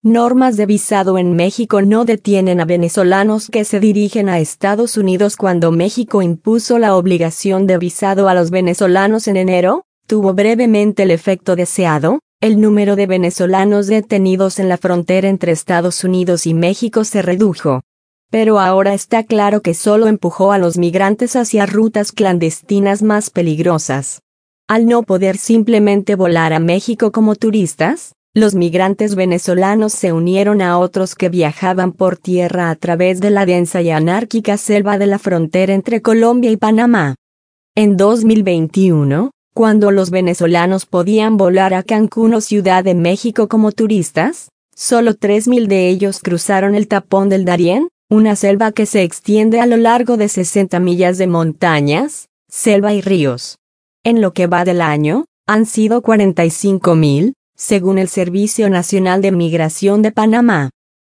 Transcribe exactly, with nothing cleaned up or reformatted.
Normas de visado en México no detienen a venezolanos que se dirigen a Estados Unidos. Cuando México impuso la obligación de visado a los venezolanos en enero, tuvo brevemente el efecto deseado. El número de venezolanos detenidos en la frontera entre Estados Unidos y México se redujo. Pero ahora está claro que solo empujó a los migrantes hacia rutas clandestinas más peligrosas. Al no poder simplemente volar a México como turistas, los migrantes venezolanos se unieron a otros que viajaban por tierra a través de la densa y anárquica selva de la frontera entre Colombia y Panamá. En dos mil veintiuno, cuando los venezolanos podían volar a Cancún o Ciudad de México como turistas, solo tres mil de ellos cruzaron el tapón del Darién, una selva que se extiende a lo largo de sesenta millas de montañas, selva y ríos. En lo que va del año, han sido cuarenta y cinco mil, según el Servicio Nacional de Migración de Panamá.